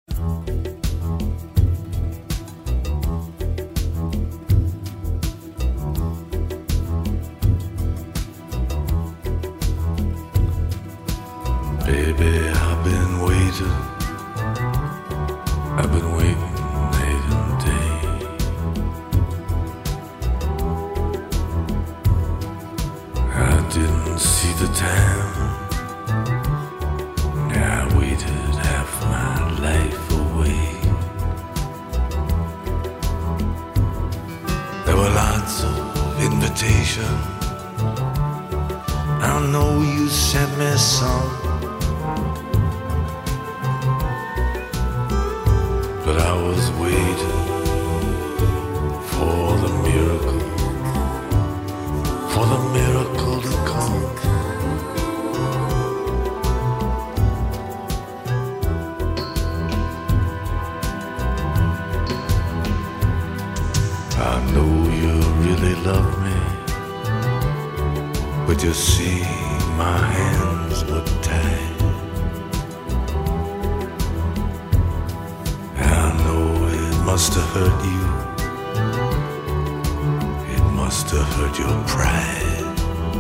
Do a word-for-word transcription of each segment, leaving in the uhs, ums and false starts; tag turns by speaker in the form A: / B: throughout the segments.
A: Baby, I've been waiting, I've been waiting night and day. I didn't see the time, I waited half my life away. There were lots of invitations, I know you sent me some, but I was waiting for the miracle, for the miracle to come. I know you really love me, but you see my hands were tied. Must have hurt you, it must have hurt your pride,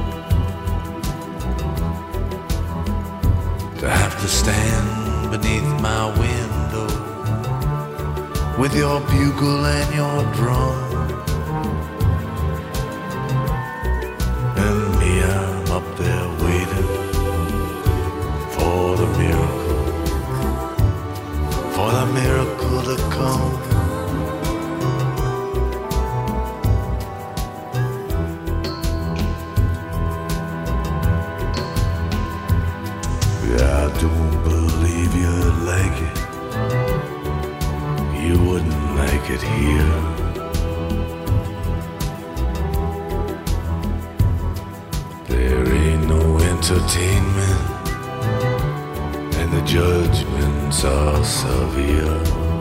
A: to have to stand beneath my window with your bugle and your drum, and me, I'm up there waiting for the miracle, for the miracle to come. I don't believe you'd like it, you wouldn't like it here. There ain't no entertainment, and the judgments are severe.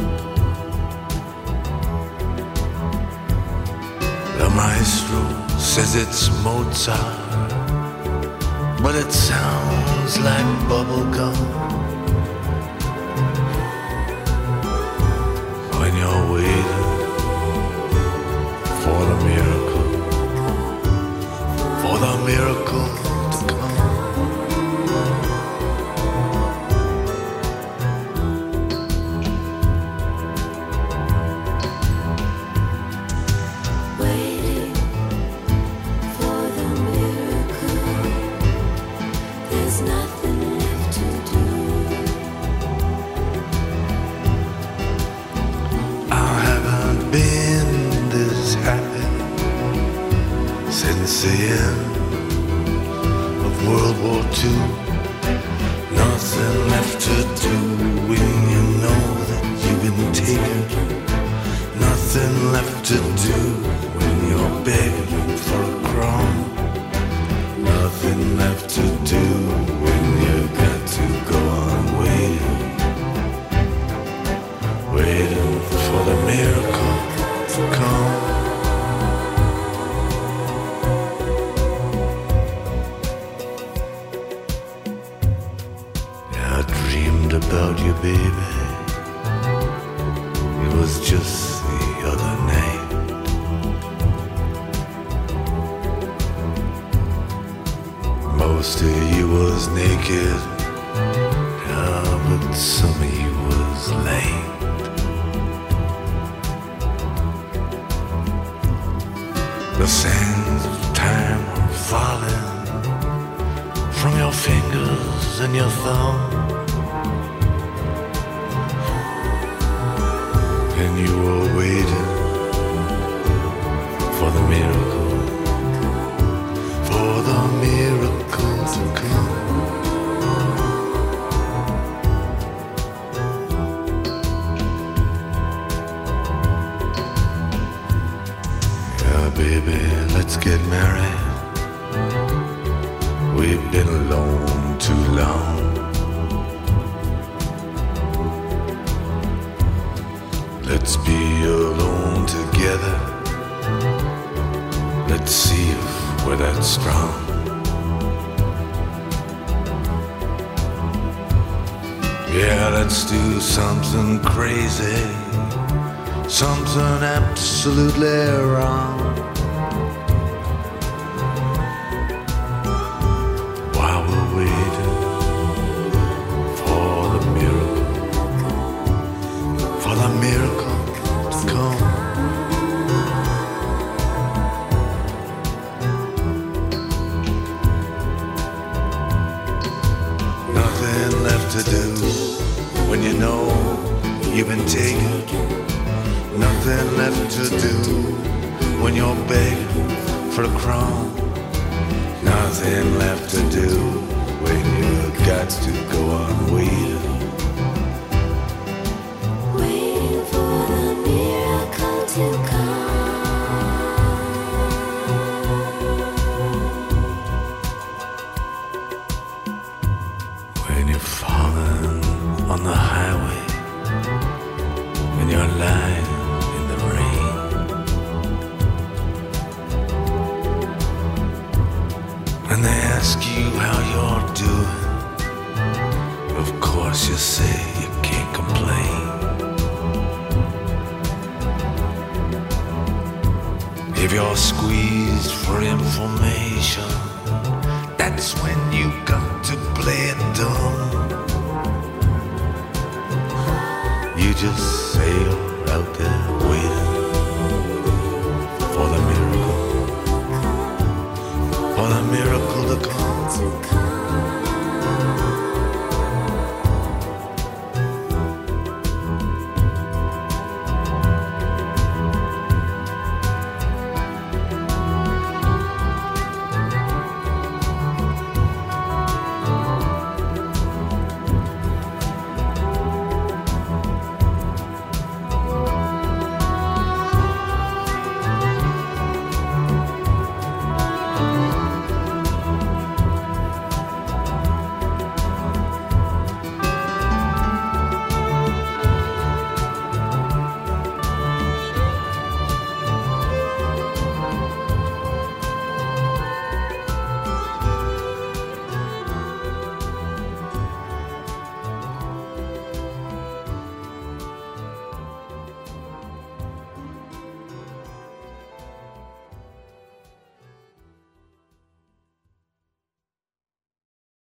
A: The maestro says it's Mozart, but it sounds like bubblegum when you're waiting for the miracle, for the miracle to come.
B: Waiting for the miracle. There's nothing left to do.
A: I haven't been this happy since the end of World War Two. Nothing left to do when you know that you've been taken. Nothing left to do when you're begging for a crumb. Nothing left to do when you got to go on waiting, waiting for the miracle to come. I dreamed about you, baby. It was just the other night. Most of you was naked, yeah, but some of you was lame. The sands of time are falling from your fingers and your thumb, and you were waiting for the miracle, for the miracle to come. Yeah, baby, let's get married. We've been alone too long. Let's be alone together. Let's see if we're that strong. Yeah, let's do something crazy, something absolutely wrong. While we're waiting for the miracle, for the miracle to come. Nothing left to do when you know you've been taken. Nothing left to do when you're begging for a crumb. Nothing left to do when you got to go on waiting.
B: Waiting for the miracle to come.
A: When you're falling on the highway, when you're lying in the rain, and they ask you how you're doing, of course you say you can't complain. If you're squeezed for information, that's when you got to play it dumb. You just sail out there